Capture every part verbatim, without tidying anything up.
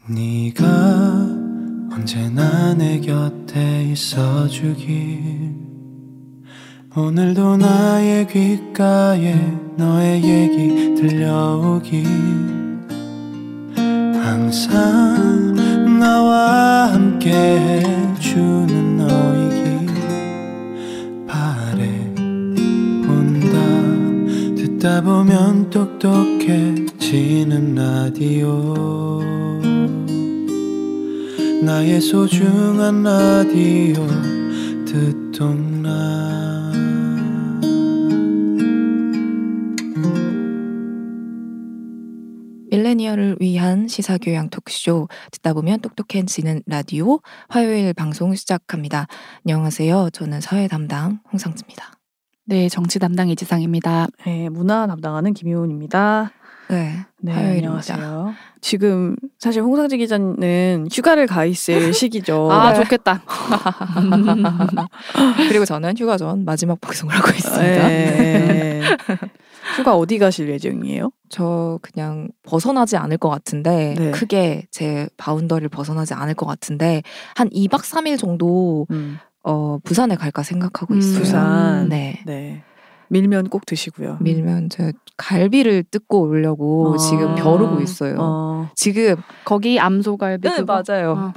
네가 언제나 내 곁에 있어주길 오늘도 나의 귓가에 너의 얘기 들려오길 항상 나와 함께 해주는 너이길 바래본다 듣다 보면 똑똑해지는 라디오 나의 소중한 라디오 듣동라 밀레니얼을 위한 시사교양 토크쇼 듣다 보면 똑똑해지는 라디오 화요일 방송 시작합니다. 안녕하세요. 저는 사회 담당 홍상지입니다. 네, 정치 담당 이지상입니다. 네, 문화 담당하는 김효은입니다. 네, 네, 화요일입니다. 안녕하세요. 지금 사실 홍상지 기자는 휴가를 가 있을 시기죠. 아, 네. 좋겠다. 그리고 저는 휴가 전 마지막 방송을 하고 있습니다. 네. 휴가 어디 가실 예정이에요? 저 그냥 벗어나지 않을 것 같은데 네. 크게 제 바운더리를 벗어나지 않을 것 같은데 한 이 박 삼 일 정도 음, 어, 부산에 갈까 생각하고 음, 있어요. 부산. 네. 네. 밀면 꼭 드시고요. 밀면 저 갈비를 뜯고 오려고 아. 지금 벼르고 있어요. 어, 지금 거기 암소갈비. 네, 그거? 맞아요. 어.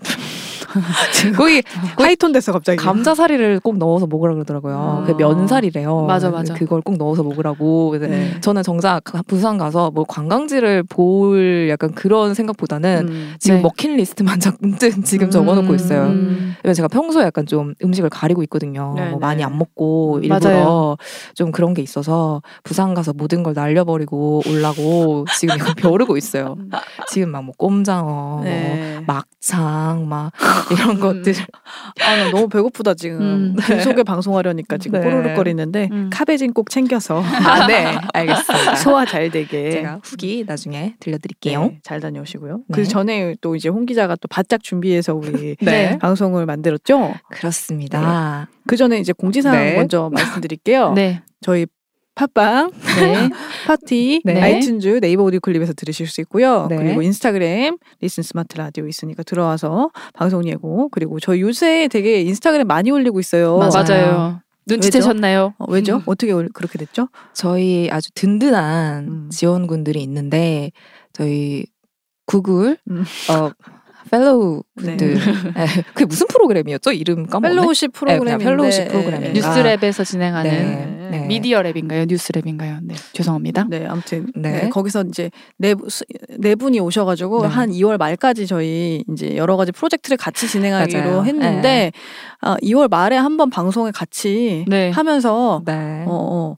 거기 하이톤 됐어 갑자기. 감자사리를 꼭 넣어서 먹으라 그러더라고요. 아. 그 면사리래요. 맞아, 맞아. 그걸 꼭 넣어서 먹으라고. 그래서 네. 저는 정작 부산 가서 뭐 관광지를 볼 약간 그런 생각보다는 음. 지금 네. 먹힐리스트만 잔뜩 지금 음. 적어놓고 있어요. 음. 왜냐면 제가 평소에 약간 좀 음식을 가리고 있거든요. 네, 뭐 네. 많이 안 먹고 음, 일부러 맞아요. 좀 그런 게 있어서 부산 가서 모든 걸 날려버리고 오려고 지금 약간 벼르고 있어요. 지금 막 뭐 꼼장어, 네. 뭐 막창, 막 이런 것들. 아, 나 너무 배고프다 지금. 음. 속에 방송하려니까 지금 네. 꼬르륵거리는데 음. 카베진 꼭 챙겨서 아, 네, 알겠습니다. 소화 잘 되게. 제가 후기 나중에 들려드릴게요. 네, 잘 다녀오시고요. 네. 그 전에 또 이제 홍 기자가 또 바짝 준비해서 우리 네. 방송을 만들었죠. 그렇습니다. 그 전에 이제 공지사항 네. 먼저 말씀드릴게요. 네. 저희 팟빵, 네. 파티, 네. 아이튠즈, 네이버 오디오 클립에서 들으실 수 있고요. 네. 그리고 인스타그램, 리슨 스마트 라디오 있으니까 들어와서 방송 예고. 그리고 저희 요새 되게 인스타그램 많이 올리고 있어요. 맞아요. 맞아요. 눈치채셨나요? 어, 왜죠? 어떻게 올- 그렇게 됐죠? 저희 아주 든든한 음. 지원군들이 있는데 저희 구글 음. 어 펠로우 네. 분들 네. 그게 무슨 프로그램이었죠? 이름 까먹었네. 펠로우십 프로그램인데 그냥 펠로우십 프로그램입니다. 뉴스랩에서 진행하는 네. 네. 미디어랩인가요? 뉴스랩인가요? 네. 죄송합니다. 네, 아무튼 네. 네, 거기서 이제 네, 부- 수- 네 분이 오셔가지고 네. 한 이월 말까지 저희 이제 여러 가지 프로젝트를 같이 진행하기로 맞아요. 했는데 네. 아, 이월 말에 한번 방송에 같이 네. 하면서 네. 어, 어,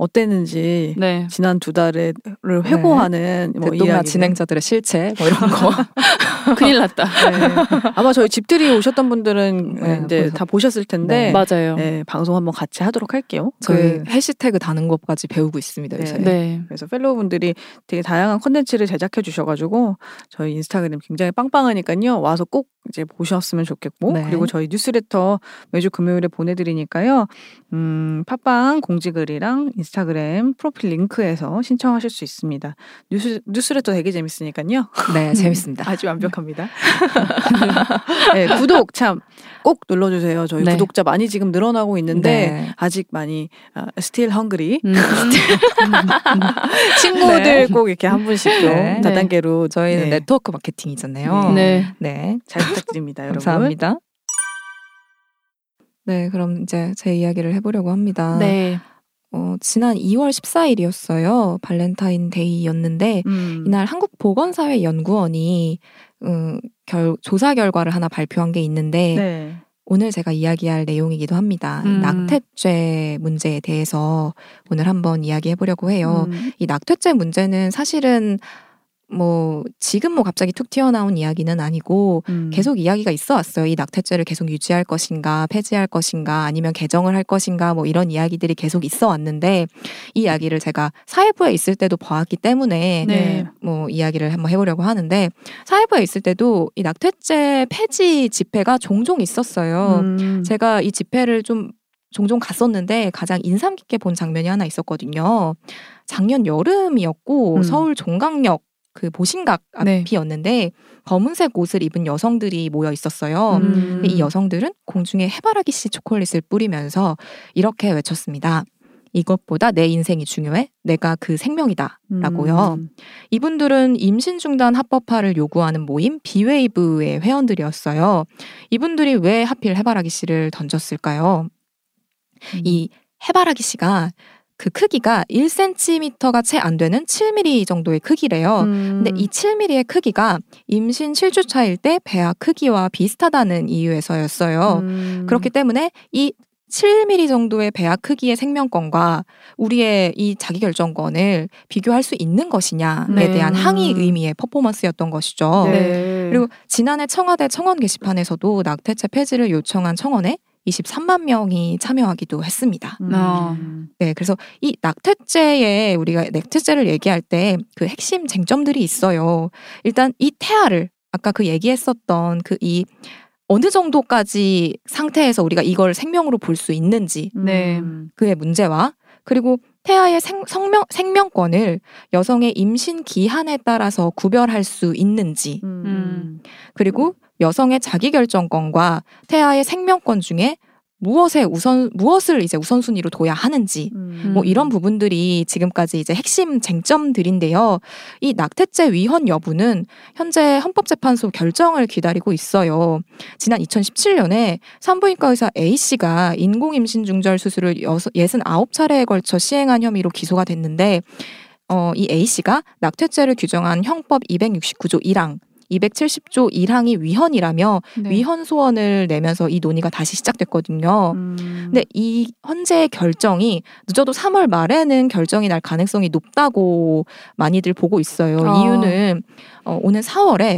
어땠는지 네. 지난 두 달을 회고하는 뭐 듣동나 이야기. 진행자들의 실체 뭐 이런 거. 큰일 났다. 네. 아마 저희 집들이 오셨던 분들은 네, 이제 그래서- 다 보셨을 텐데 맞아요. 네, 방송 한번 같이 하도록 할게요. 저희 그- 해시태그 다는 것까지 배우고 있습니다. 요새. 네. 네. 그래서 펠로우분들이 되게 다양한 콘텐츠를 제작해 주셔가지고 저희 인스타그램 굉장히 빵빵하니까요. 와서 꼭 이제 보셨으면 좋겠고 네. 그리고 저희 뉴스레터 매주 금요일에 보내드리니까요. 음, 팟빵 공지글이랑 인스타그램 프로필 링크에서 신청하실 수 있습니다. 뉴스, 뉴스레터 되게 재밌으니까요. 네, 재밌습니다. 아주 완벽합니다. 네, 구독 참 꼭 눌러주세요. 저희 네. 구독자 많이 지금 늘어나고 있는데 네. 아직 많이 아, still hungry 음. 친구들 네. 꼭 이렇게 한 분씩도 네. 다단계로 저희는 네, 네트워크 마케팅이잖아요. 네. 네. 잘 부탁드립니다, 여러분. 감사합니다. 네, 그럼 이제 제 이야기를 해보려고 합니다. 네. 어, 지난 이월 십사일이었어요. 발렌타인데이였는데 음. 이날 한국보건사회연구원이 음, 결, 조사 결과를 하나 발표한 게 있는데 네. 오늘 제가 이야기할 내용이기도 합니다. 음. 낙태죄 문제에 대해서 오늘 한번 이야기해보려고 해요. 음. 이 낙태죄 문제는 사실은 뭐 지금 뭐 갑자기 툭 튀어나온 이야기는 아니고 음. 계속 이야기가 있어 왔어요. 이 낙태죄를 계속 유지할 것인가 폐지할 것인가 아니면 개정을 할 것인가 뭐 이런 이야기들이 계속 있어 왔는데 이 이야기를 제가 사회부에 있을 때도 봐왔기 때문에 네. 뭐 이야기를 한번 해보려고 하는데 사회부에 있을 때도 이 낙태죄 폐지 집회가 종종 있었어요. 음. 제가 이 집회를 좀 종종 갔었는데 가장 인상 깊게 본 장면이 하나 있었거든요. 작년 여름이었고 음. 서울 종강역 그 보신각 네. 앞이었는데 검은색 옷을 입은 여성들이 모여 있었어요. 음. 근데 이 여성들은 공중에 해바라기 씨 초콜릿을 뿌리면서 이렇게 외쳤습니다. 이것보다 내 인생이 중요해? 내가 그 생명이다. 라고요. 음. 이분들은 임신 중단 합법화를 요구하는 모임 비웨이브의 회원들이었어요. 이분들이 왜 하필 해바라기 씨를 던졌을까요? 음. 이 해바라기 씨가 그 크기가 일 센티미터가 채 안 되는 칠 밀리미터 정도의 크기래요. 음. 근데 이 칠 밀리미터의 크기가 임신 칠 주 차일 때 배아 크기와 비슷하다는 이유에서였어요. 음. 그렇기 때문에 이 칠 밀리미터 정도의 배아 크기의 생명권과 우리의 이 자기결정권을 비교할 수 있는 것이냐에 네. 대한 항의 의미의 퍼포먼스였던 것이죠. 네. 그리고 지난해 청와대 청원 게시판에서도 낙태죄 폐지를 요청한 청원에 이십삼만 명이 참여하기도 했습니다. 음. 어. 네, 그래서 이 낙태죄에 우리가 낙태죄를 얘기할 때 그 핵심 쟁점들이 있어요. 일단 이 태아를 아까 그 얘기했었던 그 이 어느 정도까지 상태에서 우리가 이걸 생명으로 볼 수 있는지 네. 음. 그의 문제와 그리고 태아의 생, 성명, 생명권을 여성의 임신 기한에 따라서 구별할 수 있는지 음. 그리고 여성의 자기결정권과 태아의 생명권 중에 무엇에 우선 무엇을 이제 우선순위로 둬야 하는지 음. 뭐 이런 부분들이 지금까지 이제 핵심 쟁점들인데요. 이 낙태죄 위헌 여부는 현재 헌법재판소 결정을 기다리고 있어요. 지난 이천십칠 년에 산부인과 의사 A 씨가 인공임신 중절 수술을 육십구 차례에 걸쳐 시행한 혐의로 기소가 됐는데 어, 이 A 씨가 낙태죄를 규정한 형법 이백육십구 조 일 항 이백칠십 조 일 항이 위헌이라며 네. 위헌 소원을 내면서 이 논의가 다시 시작됐거든요. 음. 근데 이 현재의 결정이 늦어도 삼월 말에는 결정이 날 가능성이 높다고 많이들 보고 있어요. 어. 이유는 어, 오는 사월에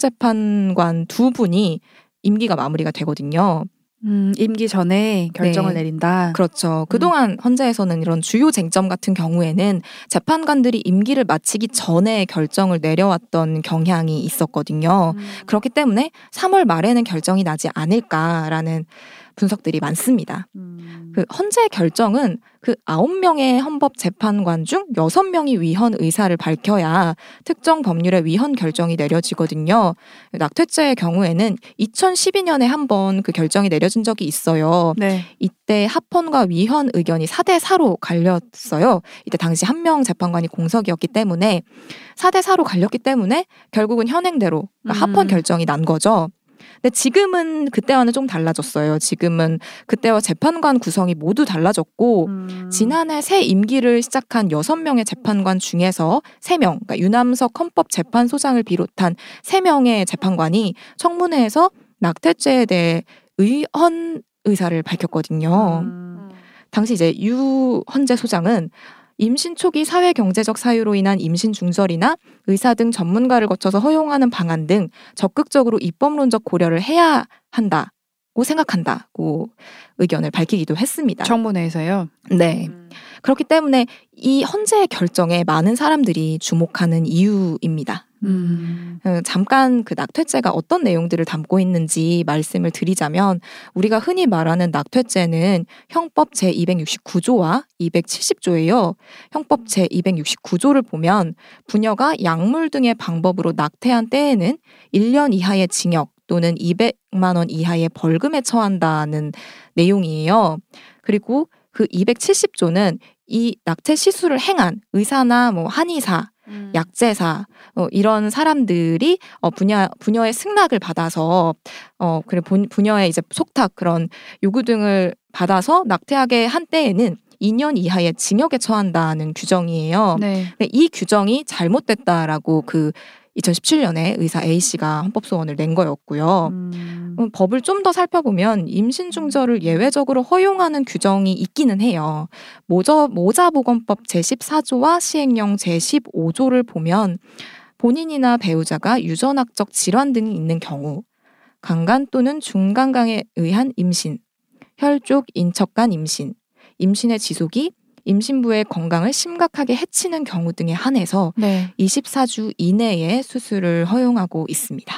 헌법재판관 두 분이 임기가 마무리가 되거든요. 음, 임기 전에 결정을 네. 내린다. 그렇죠. 그동안 헌재에서는 이런 주요 쟁점 같은 경우에는 재판관들이 임기를 마치기 전에 결정을 내려왔던 경향이 있었거든요. 음. 그렇기 때문에 삼월 말에는 결정이 나지 않을까라는 분석들이 많습니다. 음. 그 헌재 결정은 그 아홉 명의 헌법 재판관 중 여섯 명이 위헌 의사를 밝혀야 특정 법률의 위헌 결정이 내려지거든요. 낙태죄의 경우에는 이천십이 년에 한 번 그 결정이 내려진 적이 있어요. 네. 이때 합헌과 위헌 의견이 사 대 사로 갈렸어요. 이때 당시 한 명 재판관이 공석이었기 때문에 사 대 사로 갈렸기 때문에 결국은 현행대로 그러니까 음. 합헌 결정이 난 거죠. 근데 지금은 그때와는 좀 달라졌어요. 지금은 그때와 재판관 구성이 모두 달라졌고 음. 지난해 새 임기를 시작한 여섯 명의 재판관 중에서 세 명, 그러니까 유남석 헌법재판소장을 비롯한 세 명의 재판관이 청문회에서 낙태죄에 대해 위헌 의사를 밝혔거든요. 음. 당시 이제 유 헌재 소장은 임신 초기 사회 경제적 사유로 인한 임신 중절이나 의사 등 전문가를 거쳐서 허용하는 방안 등 적극적으로 입법론적 고려를 해야 한다고 생각한다고 의견을 밝히기도 했습니다. 청문회에서요. 네. 그렇기 때문에 이 헌재의 결정에 많은 사람들이 주목하는 이유입니다. 음. 어, 잠깐 그 낙태죄가 어떤 내용들을 담고 있는지 말씀을 드리자면 우리가 흔히 말하는 낙태죄는 형법 제이백육십구 조와 이백칠십 조예요. 형법 제이백육십구 조를 보면 부녀가 약물 등의 방법으로 낙태한 때에는 일 년 이하의 징역 또는 이백만 원 이하의 벌금에 처한다는 내용이에요. 그리고 그 이백칠십 조는 이 낙태 시술을 행한 의사나 뭐 한의사 음. 약제사 어, 이런 사람들이 어, 부녀 부녀의 승낙을 받아서 어 그래 본- 부녀의 이제 속탁 그런 요구 등을 받아서 낙태하게 한 때에는 이 년 이하의 징역에 처한다는 규정이에요. 네. 근데 이 규정이 잘못됐다라고 그 이천십칠 년에 의사 A 씨가 헌법소원을 낸 거였고요. 음. 음, 법을 좀 더 살펴보면 임신 중절을 예외적으로 허용하는 규정이 있기는 해요. 모자, 모자보건법 제십사 조와 시행령 제십오 조를 보면 본인이나 배우자가 유전학적 질환 등이 있는 경우 강간 또는 중강간에 의한 임신, 혈족 인척간 임신, 임신의 지속이 임신부의 건강을 심각하게 해치는 경우 등에 한해서 네. 이십사 주 이내에 수술을 허용하고 있습니다.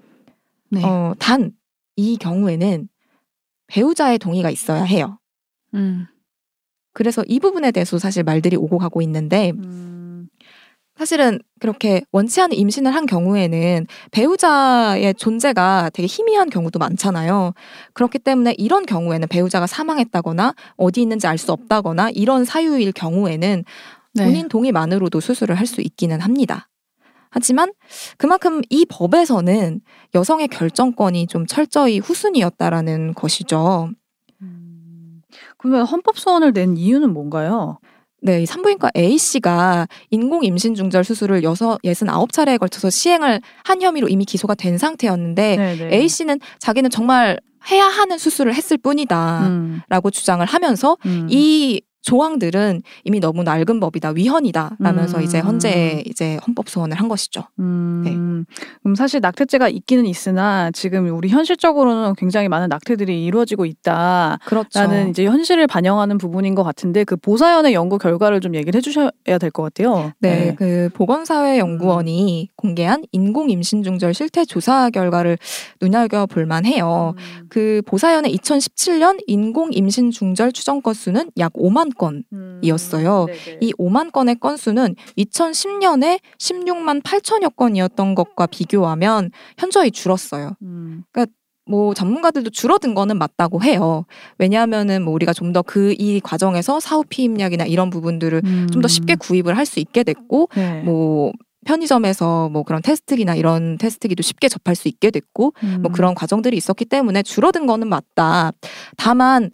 네. 어, 단 이 경우에는 배우자의 동의가 있어야 해요. 음. 그래서 이 부분에 대해서 사실 말들이 오고 가고 있는데 음. 사실은 그렇게 원치 않은 임신을 한 경우에는 배우자의 존재가 되게 희미한 경우도 많잖아요. 그렇기 때문에 이런 경우에는 배우자가 사망했다거나 어디 있는지 알 수 없다거나 이런 사유일 경우에는 네. 본인 동의만으로도 수술을 할 수 있기는 합니다. 하지만 그만큼 이 법에서는 여성의 결정권이 좀 철저히 후순위였다라는 것이죠. 음, 그러면 헌법 소원을 낸 이유는 뭔가요? 네, 이 산부인과 A씨가 인공 임신 중절 수술을 여섯, 예순아홉 차례에 걸쳐서 시행을 한 혐의로 이미 기소가 된 상태였는데 네네. A씨는 자기는 정말 해야 하는 수술을 했을 뿐이다 음, 라고 주장을 하면서 음. 이 조항들은 이미 너무 낡은 법이다, 위헌이다 라면서 음. 이제 헌재에 이제 헌법 소원을 한 것이죠. 음, 네. 그럼 사실 낙태죄가 있기는 있으나 지금 우리 현실적으로는 굉장히 많은 낙태들이 이루어지고 있다. 그렇죠. 라는 이제 현실을 반영하는 부분인 것 같은데 그 보사연의 연구 결과를 좀 얘기를 해주셔야 될 것 같아요. 네, 그 보건사회연구원이 공개한 인공 임신 중절 실태 조사 결과를 눈여겨 볼 만해요. 음. 그 보사연의 이천십칠 년 인공 임신 중절 추정 건수는 약 오만 건이었어요. 네네. 이 오만 건의 건수는 이천십 년에 십육만 팔천여 건이었던 것과 비교하면 현저히 줄었어요. 음. 뭐 전문가들도 줄어든 거는 맞다고 해요. 왜냐하면은 뭐 우리가 좀 더 그 이 과정에서 사후 피임약이나 이런 부분들을 음. 좀 더 쉽게 구입을 할 수 있게 됐고 네. 뭐 편의점에서 뭐 그런 테스트기나 이런 테스트기도 쉽게 접할 수 있게 됐고 음. 뭐 그런 과정들이 있었기 때문에 줄어든 거는 맞다. 다만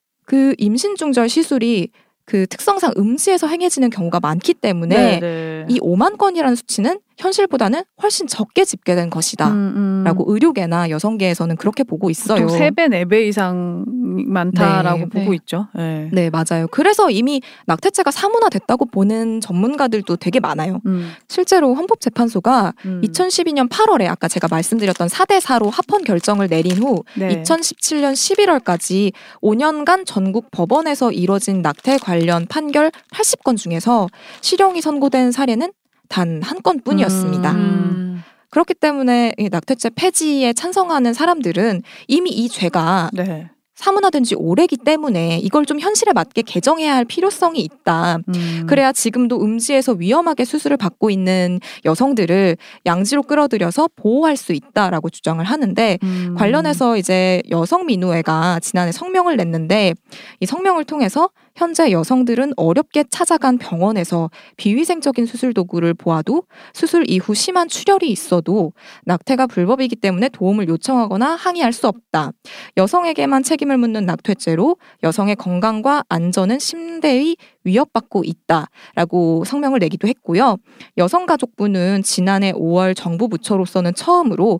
그 임신 중절 시술이 그 특성상 음지에서 행해지는 경우가 많기 때문에 네네. 이 오만 건이라는 수치는 현실보다는 훨씬 적게 집계된 것이다. 음, 음. 라고 의료계나 여성계에서는 그렇게 보고 있어요. 보통 세 배, 네 배 이상 많다라고 네, 보고 네. 있죠. 네. 네, 맞아요. 그래서 이미 낙태죄가 사문화됐다고 보는 전문가들도 되게 많아요. 음, 실제로 헌법재판소가 음. 이천십이 년 팔월에 아까 제가 말씀드렸던 사 대 사로 합헌 결정을 내린 후 네. 이천십칠 년 십일월까지 오 년간 전국 법원에서 이뤄진 낙태 관련 판결 팔십 건 중에서 실형이 선고된 사례는 단 한 건뿐이었습니다. 음. 그렇기 때문에 이 낙태죄 폐지에 찬성하는 사람들은 이미 이 죄가 네. 사문화된 지 오래기 때문에 이걸 좀 현실에 맞게 개정해야 할 필요성이 있다. 음. 그래야 지금도 음지에서 위험하게 수술을 받고 있는 여성들을 양지로 끌어들여서 보호할 수 있다라고 주장을 하는데 음. 관련해서 이제 여성민우회가 지난해 성명을 냈는데 이 성명을 통해서 현재 여성들은 어렵게 찾아간 병원에서 비위생적인 수술 도구를 보아도 수술 이후 심한 출혈이 있어도 낙태가 불법이기 때문에 도움을 요청하거나 항의할 수 없다. 여성에게만 책임을 묻는 낙태죄로 여성의 건강과 안전은 심대의 위협받고 있다라고 성명을 내기도 했고요. 여성가족부는 지난해 오월 정부 부처로서는 처음으로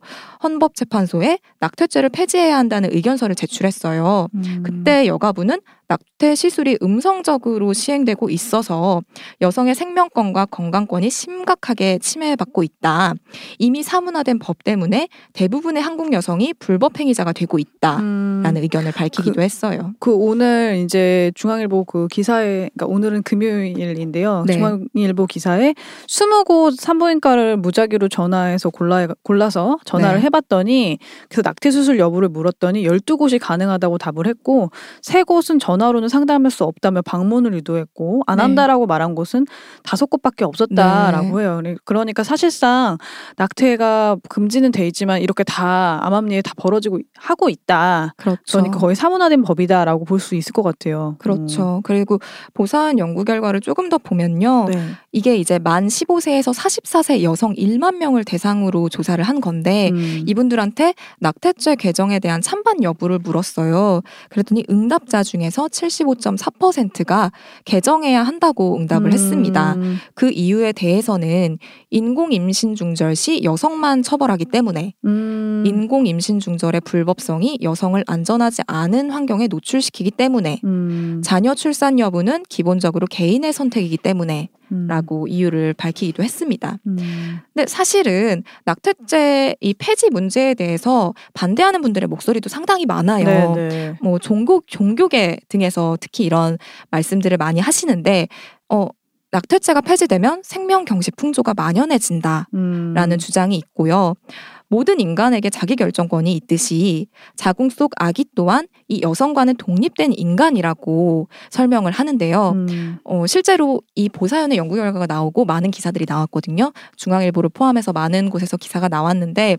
헌법재판소에 낙태죄를 폐지해야 한다는 의견서를 제출했어요. 음. 그때 여가부는 낙태 시술이 음성적으로 시행되고 있어서 여성의 생명권과 건강권이 심각하게 침해받고 있다. 이미 사문화된 법 때문에 대부분의 한국 여성이 불법 행위자가 되고 있다라는 음. 의견을 밝히기도 그- 했어요. 그 오늘 이제 중앙일보 그 기사에, 그러니까 오늘은 금요일인데요. 네. 중앙일보 기사에 스무 곳 산부인과를 무작위로 전화해서 골라 골라서 전화를 네. 해봤더니 그래서 낙태 수술 여부를 물었더니 열두 곳이 가능하다고 답을 했고 세 곳은 전화로는 상담할 수 없다며 방문을 유도했고 안 네. 한다라고 말한 곳은 다섯 곳밖에 없었다라고 해요. 그러니까 사실상 낙태가 금지는 돼 있지만 이렇게 다 암암리에 다 벌어지고 하고 있다. 그렇죠. 그러니까 거의 사문화된 법이다라고 볼 수 있을 것 같아요. 그렇죠. 그리고 보사한 연구 결과를 조금 더 보면요. 음. 네. 이게 이제 만 십오 세에서 사십사 세 여성 일만 명을 대상으로 조사를 한 건데 음. 이분들한테 낙태죄 개정에 대한 찬반 여부를 물었어요. 그랬더니 응답자 중에서 칠십오 점 사 퍼센트가 개정해야 한다고 응답을 음. 했습니다. 그 이유에 대해서는 인공 임신 중절 시 여성만 처벌하기 때문에 음. 인공 임신 중절의 불법성이 여성을 안전하지 않은 환경에 노출시키기 때문에 음. 자녀 출산 여부는 기본적으로 개인의 선택이기 때문에 음. 라고 이유를 밝히기도 했습니다. 음. 근데 사실은 낙태죄 이 폐지 문제에 대해서 반대하는 분들의 목소리도 상당히 많아요. 네, 네. 뭐 종교 종교계 등에서 특히 이런 말씀들을 많이 하시는데 어 낙태죄가 폐지되면 생명 경시 풍조가 만연해진다라는 음. 주장이 있고요. 모든 인간에게 자기결정권이 있듯이 자궁 속 아기 또한 이 여성과는 독립된 인간이라고 설명을 하는데요. 음. 어, 실제로 이 보사연의 연구 결과가 나오고 많은 기사들이 나왔거든요. 중앙일보를 포함해서 많은 곳에서 기사가 나왔는데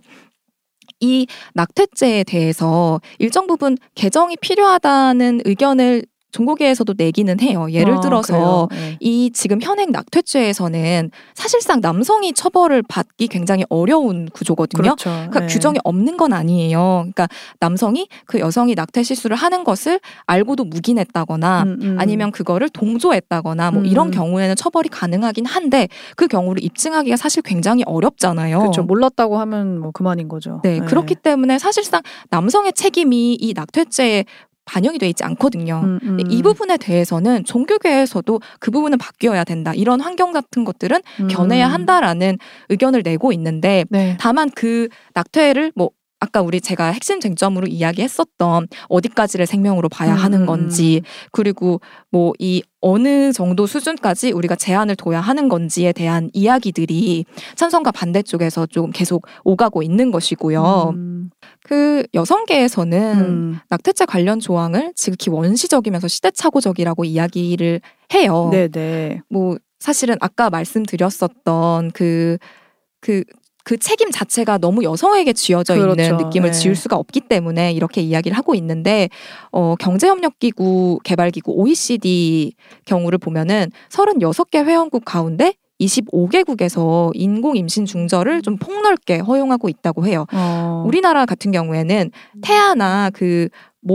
이 낙태죄에 대해서 일정 부분 개정이 필요하다는 의견을 종고계에서도 내기는 해요. 예를 아, 들어서 네. 이 지금 현행 낙태죄에서는 사실상 남성이 처벌을 받기 굉장히 어려운 구조거든요. 그렇죠. 그러니까 네. 규정이 없는 건 아니에요. 그러니까 남성이 그 여성이 낙태 실수를 하는 것을 알고도 묵인했다거나 음, 음. 아니면 그거를 동조했다거나 뭐 음. 이런 경우에는 처벌이 가능하긴 한데 그 경우를 입증하기가 사실 굉장히 어렵잖아요. 그렇죠. 몰랐다고 하면 뭐 그만인 거죠. 네, 그렇기 때문에 사실상 남성의 책임이 이 낙태죄에 반영이 돼 있지 않거든요. 음, 음. 이 부분에 대해서는 종교계에서도 그 부분은 바뀌어야 된다. 이런 환경 같은 것들은 음. 견해야 한다라는 의견을 내고 있는데 네. 다만 그 낙태를 뭐 아까 우리 제가 핵심 쟁점으로 이야기했었던 어디까지를 생명으로 봐야 음, 하는 음, 건지 그리고 뭐 이 어느 정도 수준까지 우리가 제한을 둬야 하는 건지에 대한 이야기들이 찬성과 반대 쪽에서 좀 계속 오가고 있는 것이고요. 음. 그 여성계에서는 음. 낙태죄 관련 조항을 지극히 원시적이면서 시대착오적이라고 이야기를 해요. 네네. 뭐 사실은 아까 말씀드렸었던 그 그 그 책임 자체가 너무 여성에게 쥐어져 그렇죠. 있는 느낌을 네. 지울 수가 없기 때문에 이렇게 이야기를 하고 있는데 어, 경제협력기구 개발기구 오이시디 경우를 보면은 서른여섯 개 회원국 가운데 이십오 개국에서 인공임신 중절을 좀 폭넓게 허용하고 있다고 해요. 어. 우리나라 같은 경우에는 태아나 그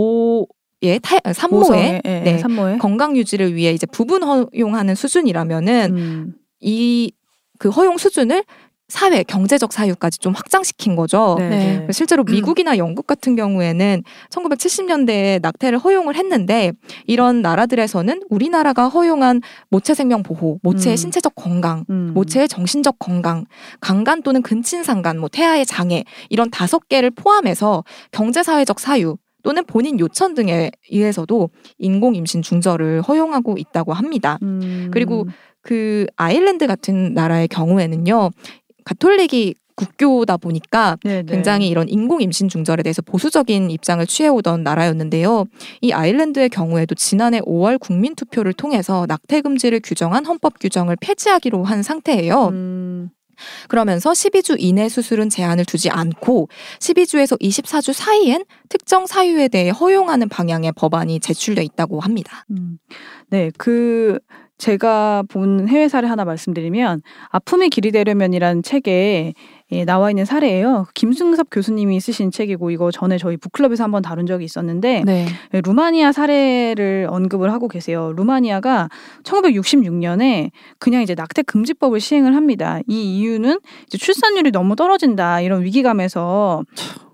모의 태, 산모의 모성애, 예, 네, 산모의 건강 유지를 위해 이제 부분 허용하는 수준이라면은 음. 이 그 허용 수준을 사회 경제적 사유까지 좀 확장시킨 거죠. 네. 네. 네. 실제로 미국이나 영국 같은 경우에는 천구백칠십 년대에 낙태를 허용을 했는데 이런 나라들에서는 우리나라가 허용한 모체 생명 보호, 모체의 음. 신체적 건강, 음. 모체의 정신적 건강, 강간 또는 근친상간, 뭐 태아의 장애 이런 다섯 개를 포함해서 경제사회적 사유 또는 본인 요청 등에 의해서도 인공임신 중절을 허용하고 있다고 합니다. 음. 그리고 그 아일랜드 같은 나라의 경우에는요. 가톨릭이 국교다 보니까 네네. 굉장히 이런 인공임신 중절에 대해서 보수적인 입장을 취해오던 나라였는데요. 이 아일랜드의 경우에도 지난해 오월 국민투표를 통해서 낙태 금지를 규정한 헌법 규정을 폐지하기로 한 상태예요. 음. 그러면서 십이 주 이내 수술은 제한을 두지 않고 십이 주에서 이십사 주 사이엔 특정 사유에 대해 허용하는 방향의 법안이 제출돼 있다고 합니다. 음. 네, 그 제가 본 해외 사례 하나 말씀드리면 아픔의 길이 되려면이라는 책에 예, 나와 있는 사례예요. 김승섭 교수님이 쓰신 책이고 이거 전에 저희 북클럽에서 한번 다룬 적이 있었는데 네. 예, 루마니아 사례를 언급을 하고 계세요. 루마니아가 천구백육십육 년에 그냥 이제 낙태 금지법을 시행을 합니다. 이 이유는 이제 출산율이 너무 떨어진다 이런 위기감에서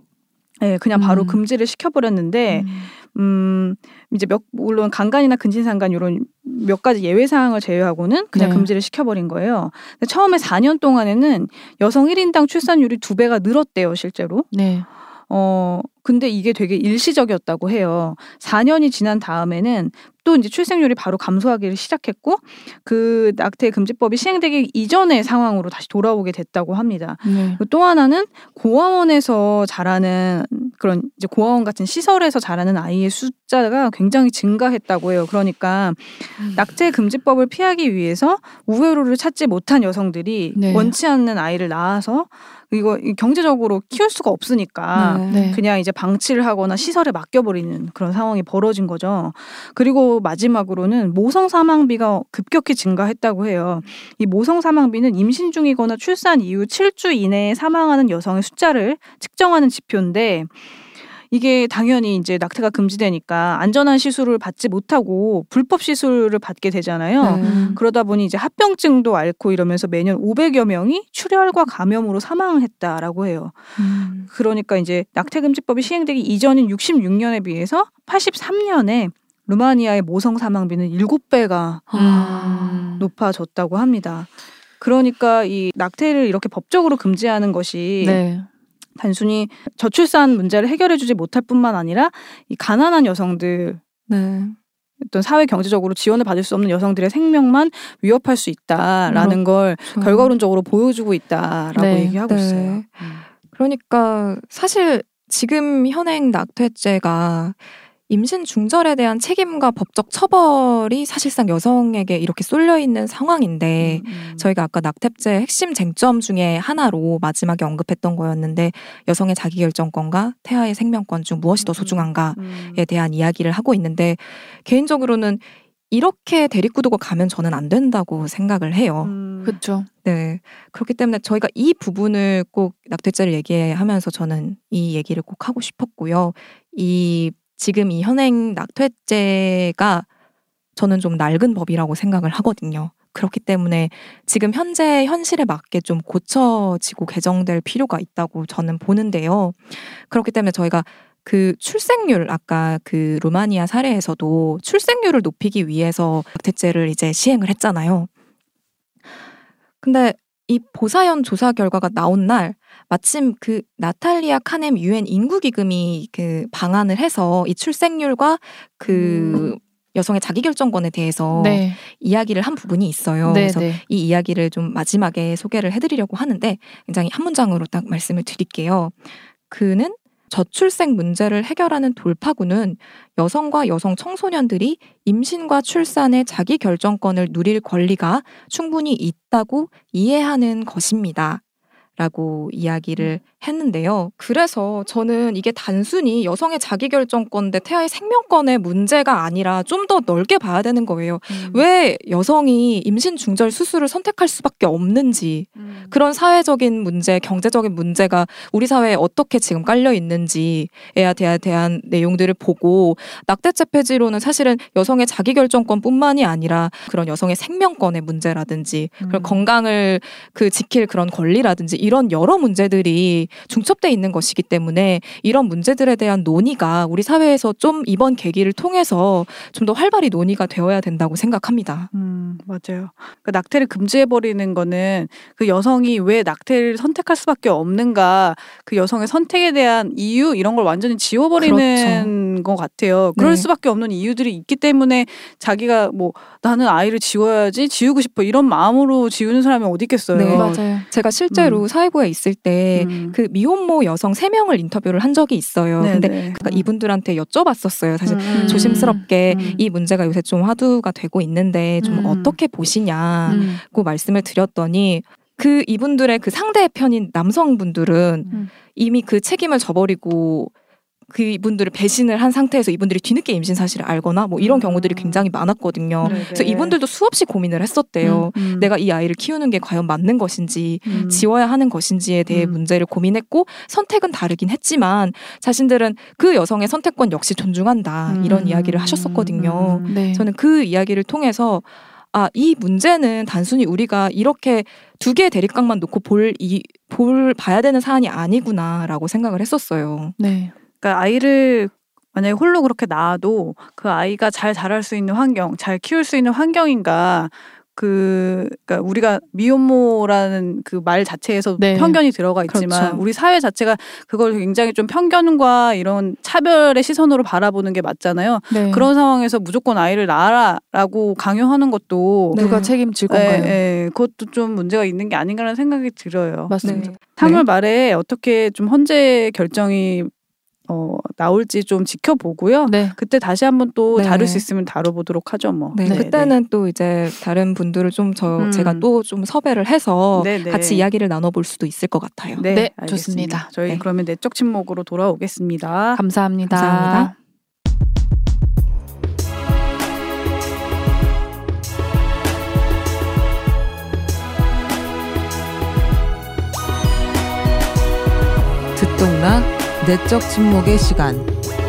예, 그냥 바로 음. 금지를 시켜버렸는데 음. 음, 이제 몇, 물론 강간이나 근친상간 이런 몇 가지 예외 사항을 제외하고는 그냥 네. 금지를 시켜버린 거예요. 근데 처음에 사 년 동안에는 여성 일 인당 출산율이 두 배가 늘었대요, 실제로. 네. 어, 근데 이게 되게 일시적이었다고 해요. 사 년이 지난 다음에는 또 이제 출생률이 바로 감소하기를 시작했고 그 낙태 금지법이 시행되기 이전의 상황으로 다시 돌아오게 됐다고 합니다. 네. 또 하나는 고아원에서 자라는 그런 이제 고아원 같은 시설에서 자라는 아이의 숫자가 굉장히 증가했다고 해요. 그러니까 음. 낙태 금지법을 피하기 위해서 우회로를 찾지 못한 여성들이 네. 원치 않는 아이를 낳아서 이거 경제적으로 키울 수가 없으니까 네. 그냥 이제 방치를 하거나 시설에 맡겨버리는 그런 상황이 벌어진 거죠. 그리고 마지막으로는 모성 사망비가 급격히 증가했다고 해요. 이 모성 사망비는 임신 중이거나 출산 이후 칠 주 이내에 사망하는 여성의 숫자를 측정하는 지표인데 이게 당연히 이제 낙태가 금지되니까 안전한 시술을 받지 못하고 불법 시술을 받게 되잖아요. 네. 그러다 보니 이제 합병증도 앓고 이러면서 매년 오백여 명이 출혈과 감염으로 사망했다라고 해요. 음. 그러니까 이제 낙태금지법이 시행되기 이전인 육십육 년에 비해서 팔십삼 년에 루마니아의 모성 사망비는 일곱 배가 아. 높아졌다고 합니다. 그러니까 이 낙태를 이렇게 법적으로 금지하는 것이 네. 단순히 저출산 문제를 해결해주지 못할 뿐만 아니라 이 가난한 여성들 네. 어떤 사회 경제적으로 지원을 받을 수 없는 여성들의 생명만 위협할 수 있다라는 걸 그렇죠. 결과론적으로 보여주고 있다라고 네. 얘기하고 네. 있어요. 음. 그러니까 사실 지금 현행 낙태죄가 임신 중절에 대한 책임과 법적 처벌이 사실상 여성에게 이렇게 쏠려 있는 상황인데 음, 음. 저희가 아까 낙태죄 핵심 쟁점 중에 하나로 마지막에 언급했던 거였는데 여성의 자기결정권과 태아의 생명권 중 무엇이 더 소중한가에 음. 대한 이야기를 하고 있는데 개인적으로는 이렇게 대립구도가 가면 저는 안 된다고 생각을 해요. 음. 그렇죠. 네. 그렇기 때문에 저희가 이 부분을 꼭 낙태죄를 얘기하면서 저는 이 얘기를 꼭 하고 싶었고요. 이 지금 이 현행 낙태죄가 저는 좀 낡은 법이라고 생각을 하거든요. 그렇기 때문에 지금 현재 현실에 맞게 좀 고쳐지고 개정될 필요가 있다고 저는 보는데요. 그렇기 때문에 저희가 그 출생률 아까 그 루마니아 사례에서도 출생률을 높이기 위해서 낙태죄를 이제 시행을 했잖아요. 근데 이 보사연 조사 결과가 나온 날 마침 그 나탈리아 카넴 유엔 인구기금이 그 방안을 해서 이 출생률과 그 음. 여성의 자기결정권에 대해서 네. 이야기를 한 부분이 있어요. 네, 그래서 네. 이 이야기를 좀 마지막에 소개를 해드리려고 하는데 굉장히 한 문장으로 딱 말씀을 드릴게요. 그는 저출생 문제를 해결하는 돌파구는 여성과 여성 청소년들이 임신과 출산의 자기 결정권을 누릴 권리가 충분히 있다고 이해하는 것입니다. 라고 이야기를 했는데요. 그래서 저는 이게 단순히 여성의 자기결정권 대 태아의 생명권의 문제가 아니라 좀 더 넓게 봐야 되는 거예요. 음. 왜 여성이 임신 중절 수술을 선택할 수밖에 없는지, 음. 그런 사회적인 문제, 경제적인 문제가 우리 사회에 어떻게 지금 깔려 있는지에 대한, 대한 내용들을 보고 낙태죄 폐지로는 사실은 여성의 자기결정권뿐만이 아니라 그런 여성의 생명권의 문제라든지 음. 그런 건강을 그 지킬 그런 권리라든지 이런 여러 문제들이 중첩돼 있는 것이기 때문에 이런 문제들에 대한 논의가 우리 사회에서 좀 이번 계기를 통해서 좀 더 활발히 논의가 되어야 된다고 생각합니다. 음, 맞아요. 그 낙태를 금지해버리는 거는 그 여성이 왜 낙태를 선택할 수밖에 없는가, 그 여성의 선택에 대한 이유 이런 걸 완전히 지워버리는 것 같아요. 그럴 네. 수밖에 없는 이유들이 있기 때문에 자기가 뭐 나는 아이를 지워야지, 지우고 싶어 이런 마음으로 지우는 사람이 어디 있겠어요. 네, 맞아요. 제가 실제로 음. 사회부에 있을 때 음. 그 미혼모 여성 세 명을 인터뷰를 한 적이 있어요. 네, 근데 네. 그러니까 이분들한테 여쭤봤었어요. 사실 음. 조심스럽게 음. 이 문제가 요새 좀 화두가 되고 있는데 좀 음. 어떻게 보시냐고 음. 말씀을 드렸더니 그 이분들의 그 상대편인 남성분들은 음. 이미 그 책임을 져버리고 그 이분들을 배신을 한 상태에서 이분들이 뒤늦게 임신 사실을 알거나 뭐 이런 음. 경우들이 굉장히 많았거든요. 네네. 그래서 이분들도 수없이 고민을 했었대요. 음. 내가 이 아이를 키우는 게 과연 맞는 것인지 음. 지워야 하는 것인지에 대해 음. 문제를 고민했고 선택은 다르긴 했지만 자신들은 그 여성의 선택권 역시 존중한다 음. 이런 이야기를 하셨었거든요. 음. 네. 저는 그 이야기를 통해서 아, 이 문제는 단순히 우리가 이렇게 두 개의 대립각만 놓고 볼, 이, 볼 봐야 되는 사안이 아니구나라고 생각을 했었어요. 네. 그러니까 아이를 만약에 홀로 그렇게 낳아도 그 아이가 잘 자랄 수 있는 환경, 잘 키울 수 있는 환경인가, 그 그러니까 우리가 미혼모라는 그 말 자체에서 네. 편견이 들어가 있지만 그렇죠. 우리 사회 자체가 그걸 굉장히 좀 편견과 이런 차별의 시선으로 바라보는 게 맞잖아요. 네. 그런 상황에서 무조건 아이를 낳아라라고 강요하는 것도 네. 누가 책임질 예, 건가요? 예, 그것도 좀 문제가 있는 게 아닌가라는 생각이 들어요. 맞습니다. 네. 삼월 말에 어떻게 좀 헌재 결정이 어, 나올지 좀 지켜보고요. 네. 그때 다시 한번 또 네. 다룰 수 있으면 다뤄보도록 하죠, 뭐. 네, 그때는 또 이제 다른 분들을 좀 저 음. 제가 또 좀 섭외를 해서 네, 네. 같이 이야기를 나눠볼 수도 있을 것 같아요. 네, 네, 알겠습니다. 좋습니다. 저희 네. 그러면 내적 침묵으로 돌아오겠습니다. 감사합니다. 감사합니다. 듣동나 내적 침묵의 시간.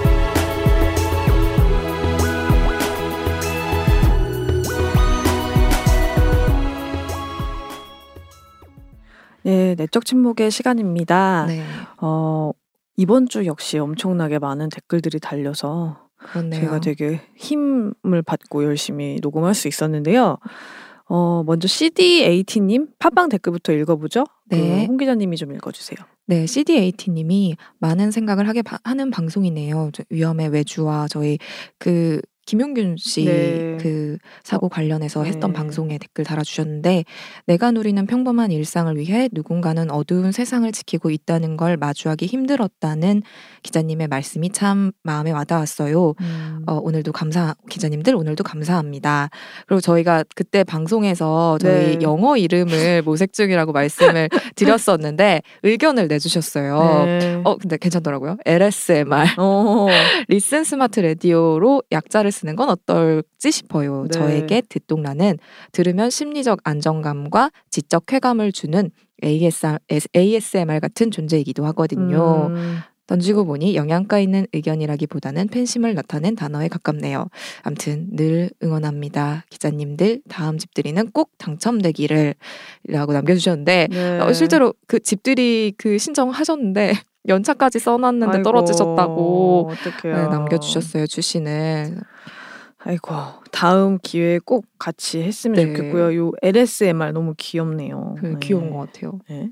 네, 내적 침묵의 시간입니다. 네, 어, 이번 주 역시 엄청나게 많은 댓글들이 달려서 그렇네요. 제가 되게 힘을 받고 열심히 녹음할 수 있었는데요. 어, 먼저 씨디에이티님 팟빵 댓글부터 읽어보죠. 네. 그 홍 기자님이 좀 읽어주세요. 네, 씨디에이티님이 많은 생각을 하게 바- 하는 방송이네요. 저 위험의 외주와 저희 그 김용균 씨 네. 그 사고 관련해서 했던 네. 방송에 댓글 달아주셨는데 내가 누리는 평범한 일상을 위해 누군가는 어두운 세상을 지키고 있다는 걸 마주하기 힘들었다는 기자님의 말씀이 참 마음에 와닿았어요. 음. 어, 오늘도 감사 기자님들 오늘도 감사합니다. 그리고 저희가 그때 방송에서 저희 네. 영어 이름을 모색중이라고 말씀을 드렸었는데 의견을 내주셨어요. 네. 어 근데 괜찮더라고요. 엘에스엠알 어. 리슨 스마트 라디오로 약자를 쓰는 건 어떨지 싶어요. 네. 저에게 듣동라는 들으면 심리적 안정감과 지적 쾌감을 주는 에이에스알, 에이에스엠알 같은 존재이기도 하거든요. 음. 던지고 보니 영양가 있는 의견이라기보다는 팬심을 나타낸 단어에 가깝네요. 암튼 늘 응원합니다. 기자님들 다음 집들이는 꼭 당첨되기를 라고 남겨주셨는데 네. 어, 실제로 그 집들이 그 신청하셨는데 연차까지 써놨는데 아이고, 떨어지셨다고 어떡해요. 네, 남겨주셨어요. 주시는. 아이고 다음 기회에 꼭 같이 했으면 네. 좋겠고요. 요 엘에스엠알 너무 귀엽네요. 그 네. 귀여운 것 같아요. 네.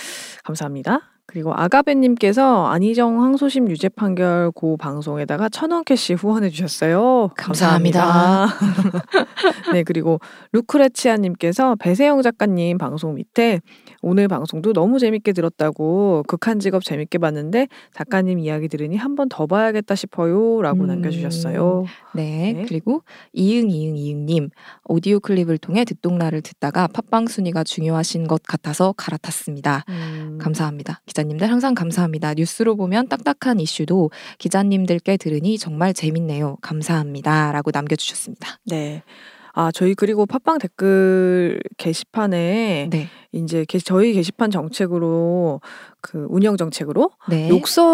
감사합니다. 그리고 아가베님께서 안희정 항소심 유죄 판결 고 방송에다가 천원 캐시 후원해 주셨어요. 감사합니다. 감사합니다. 네, 그리고 루크레치아님께서 배세영 작가님 방송 밑에 오늘 방송도 너무 재밌게 들었다고 극한 직업 재밌게 봤는데 작가님 이야기 들으니 한 번 더 봐야겠다 싶어요 라고 음. 남겨주셨어요. 네, 네. 그리고 이응 이응 이응님 오디오 클립을 통해 듣동라를 듣다가 팟빵 순위가 중요하신 것 같아서 갈아탔습니다. 음. 감사합니다. 기자님들 항상 감사합니다. 뉴스로 보면 딱딱한 이슈도 기자님들께 들으니 정말 재밌네요. 감사합니다. 라고 남겨주셨습니다. 네. 아, 저희 그리고 팟빵 댓글 게시판에 네. 이제 게, 저희 게시판 정책으로 그 운영 정책으로 네.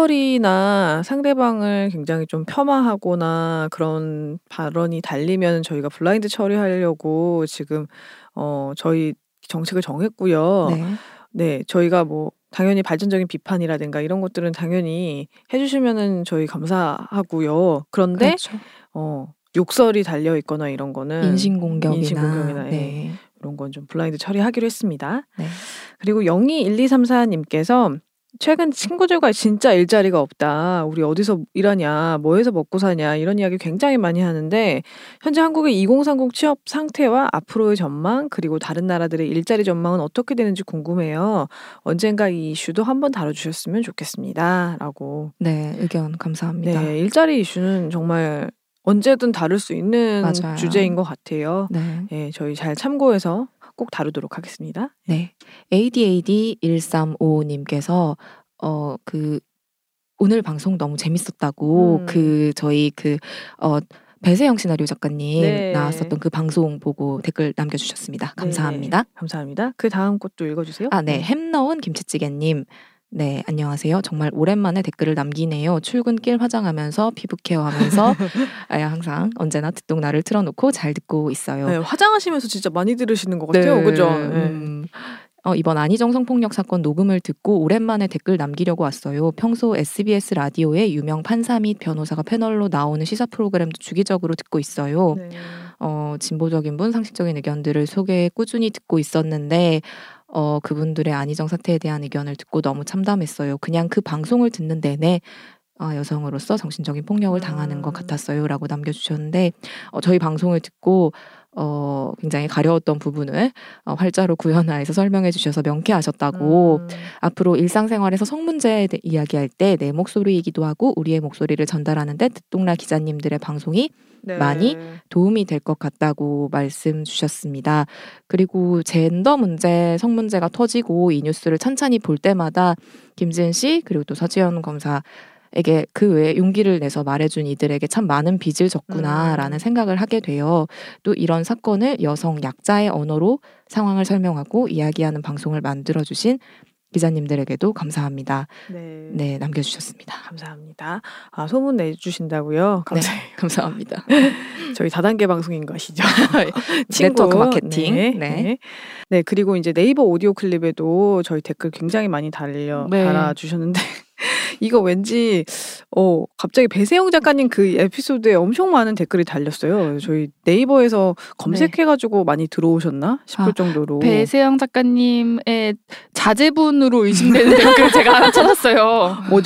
욕설이나 상대방을 굉장히 좀 폄하하거나 그런 발언이 달리면 저희가 블라인드 처리하려고 지금 어 저희 정책을 정했고요. 네. 네, 저희가 뭐 당연히 발전적인 비판이라든가 이런 것들은 당연히 해주시면은 저희 감사하고요. 그런데 그렇죠. 어 욕설이 달려 있거나 이런 거는 인신공격이나, 인신공격이나, 예. 네. 이런 건 좀 블라인드 처리하기로 했습니다. 네. 그리고 영이일이삼사님께서 최근 친구들과 진짜 일자리가 없다. 우리 어디서 일하냐, 뭐해서 먹고 사냐 이런 이야기 굉장히 많이 하는데 현재 한국의 이공삼공 취업 상태와 앞으로의 전망 그리고 다른 나라들의 일자리 전망은 어떻게 되는지 궁금해요. 언젠가 이 이슈도 한번 다뤄주셨으면 좋겠습니다. 라고. 네, 의견 감사합니다. 네, 일자리 이슈는 정말 언제든 다룰 수 있는 맞아요. 주제인 것 같아요. 네. 네, 저희 잘 참고해서 꼭 다루도록 하겠습니다. 네. 에이디에이디 일삼오오님께서 어 그 오늘 방송 너무 재밌었다고 음. 그 저희 그 어 배세영 시나리오 작가님 네. 나왔었던 그 방송 보고 댓글 남겨주셨습니다. 감사합니다. 네, 감사합니다. 그 다음 것도 읽어주세요. 아, 네. 햄 넣은 김치찌개님. 네, 안녕하세요. 정말 오랜만에 댓글을 남기네요. 출근길 화장하면서 피부 케어하면서 아, 항상 언제나 듣동나를 틀어놓고 잘 듣고 있어요. 네, 화장하시면서 진짜 많이 들으시는 것 같아요. 그죠? 네. 음, 어, 이번 안희정 성폭력 사건 녹음을 듣고 오랜만에 댓글 남기려고 왔어요. 평소 에스비에스 라디오에 유명 판사 및 변호사가 패널로 나오는 시사 프로그램도 주기적으로 듣고 있어요. 네. 어, 진보적인 분, 상식적인 의견들을 소개해 꾸준히 듣고 있었는데 어, 그분들의 안희정 사태에 대한 의견을 듣고 너무 참담했어요. 그냥 그 방송을 듣는 내내 아, 여성으로서 정신적인 폭력을 당하는 것 같았어요. 라고 남겨주셨는데 어, 저희 방송을 듣고 어, 굉장히 가려웠던 부분을 어, 활자로 구현화해서 설명해 주셔서 명쾌하셨다고 음. 앞으로 일상생활에서 성문제 이야기할 때 내 목소리이기도 하고 우리의 목소리를 전달하는데 듣동라 기자님들의 방송이 네. 많이 도움이 될 것 같다고 말씀 주셨습니다. 그리고 젠더 문제, 성 문제가 터지고 이 뉴스를 찬찬히 볼 때마다 김지은 씨 그리고 또 서지현 검사에게 그 외에 용기를 내서 말해준 이들에게 참 많은 빚을 졌구나라는 음. 생각을 하게 돼요. 또 이런 사건을 여성 약자의 언어로 상황을 설명하고 이야기하는 방송을 만들어주신 기자님들에게도 감사합니다. 네. 네, 남겨주셨습니다. 감사합니다. 아, 소문 내주신다고요? 감사해요. 감사합니다. 저희 다단계 방송인 거 아시죠? 네트워크 마케팅. 네. 네. 네. 네, 그리고 이제 네이버 오디오 클립에도 저희 댓글 굉장히 많이 달려 네. 달아주셨는데 이거 왠지 어 갑자기 배세영 작가님 그 에피소드에 엄청 많은 댓글이 달렸어요. 저희 네이버에서 검색해가지고 많이 들어오셨나 싶을 아, 정도로. 배세영 작가님의 자제분으로 의심되는 댓글 제가 하나 찾았어요. 뭐죠?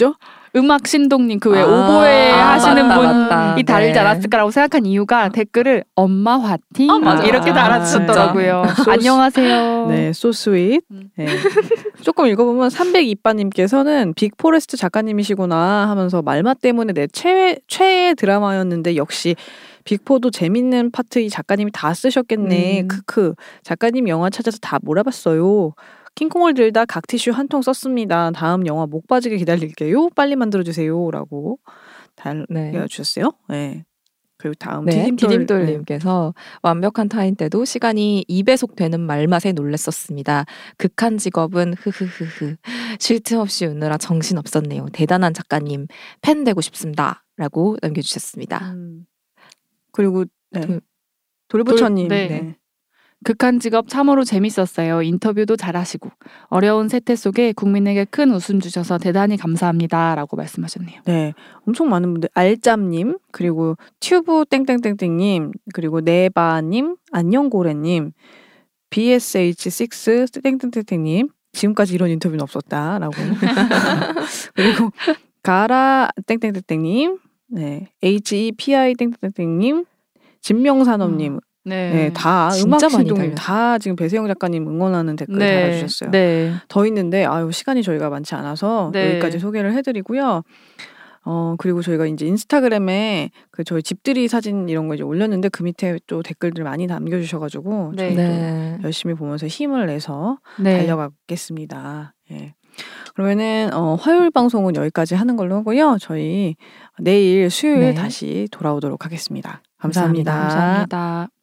음악 신동님 그 왜 아, 오보에 아, 하시는 맞다, 분이 맞다. 다르지 네. 않았을까라고 생각한 이유가 댓글을 엄마 화팅 아, 맞아. 이렇게 아, 달아주셨더라고요. 진짜. 안녕하세요. 네, so sweet. 음. 네. 조금 읽어보면 삼백이 바님께서는 빅포레스트 작가님이시구나 하면서 말맛 때문에 내 최, 최애 드라마였는데 역시 빅포도 재밌는 파트 이 작가님이 다 쓰셨겠네. 음. 크크. 작가님 영화 찾아서 다 몰아봤어요. 킹콩을 들다 각티슈 한 통 썼습니다. 다음 영화 목 빠지게 기다릴게요. 빨리 만들어주세요. 라고 달려주셨어요. 네. 네. 그리고 다음 네, 디딤돌. 디딤돌님께서 완벽한 타인 때도 시간이 이 배속 되는 말맛에 놀랬었습니다. 극한 직업은 흐흐흐흐 쉴 틈 없이 웃느라 정신 없었네요. 대단한 작가님 팬 되고 싶습니다. 라고 남겨주셨습니다. 음. 그리고 네. 돌- 돌부처님. 돌- 네. 네. 극한 직업 참으로 재밌었어요. 인터뷰도 잘하시고 어려운 세태 속에 국민에게 큰 웃음 주셔서 대단히 감사합니다라고 말씀하셨네요. 네, 엄청 많은 분들 알짬님 그리고 튜브 땡땡땡땡님 그리고 네바님 안녕고래님 비에스에이치 식스 땡땡땡땡님 지금까지 이런 인터뷰는 없었다라고 그리고 가라 땡땡땡땡님 네 에이치이피아이 땡땡땡님 진명산업님 네, 네, 다 진짜 음악 많이 신동님 달렸어요. 다 지금 배세영 작가님 응원하는 댓글 네, 달아주셨어요. 네. 더 있는데 아유 시간이 저희가 많지 않아서 네. 여기까지 소개를 해드리고요. 어 그리고 저희가 이제 인스타그램에 그 저희 집들이 사진 이런 거 이제 올렸는데 그 밑에 또 댓글들 많이 남겨주셔가지고 네. 저희도 네. 열심히 보면서 힘을 내서 네. 달려가겠습니다. 예. 그러면은 어, 화요일 방송은 여기까지 하는 걸로 하고요. 저희 내일 수요일 네. 다시 돌아오도록 하겠습니다. 감사합니다. 감사합니다.